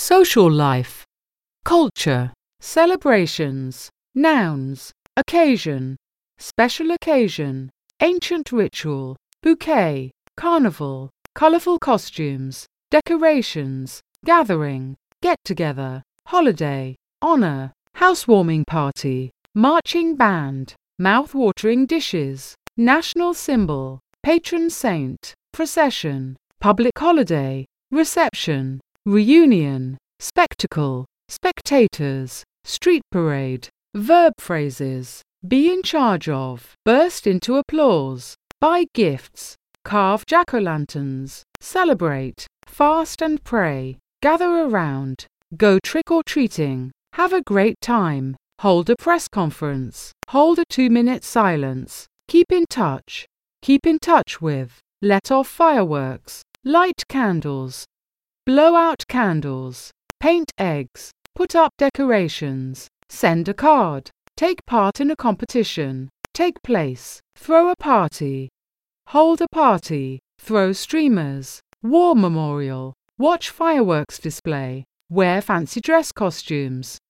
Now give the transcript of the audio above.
social life, culture, celebrations, nouns, occasion, special occasion, ancient ritual, bouquet, carnival, colourful costumes, decorations, gathering, get-together, holiday, honour, housewarming party, marching band, mouth-watering dishes, national symbol, patron saint, procession, public holiday, reception, reunion, spectacle, spectators, street parade, verb phrases, be in charge of, burst into applause, buy gifts, carve jack-o'-lanterns, celebrate, fast and pray, gather around, go trick-or-treating, have a great time, hold a press conference, hold a 2-minute silence, keep in touch with, let off fireworks, light candles, blow out candles, paint eggs, put up decorations, send a card, take part in a competition, take place, throw a party, hold a party, throw streamers, war memorial, watch fireworks display, wear fancy dress costumes,